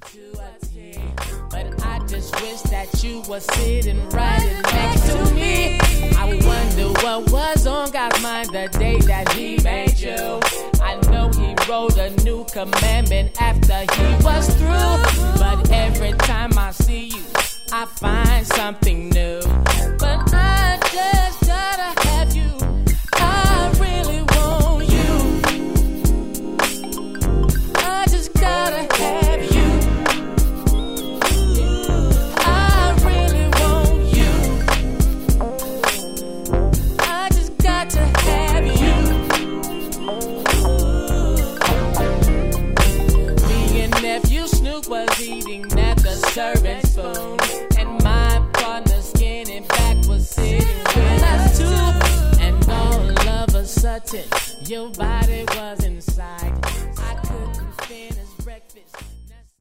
to a T. But I just wish that you were sitting right next to me. I wonder what was on God's mind the day that he made you. I know he wrote a new commandment after he was through. But every time I see you, I find something new. But I just gotta have you. I really want you. I just gotta have you. I really want you. I just got to have you. Me and nephew Snoop was eating at the serving spoon, and my partner Skinny Back was sitting with us too. And all of a sudden, your body was inside. I couldn't finish breakfast.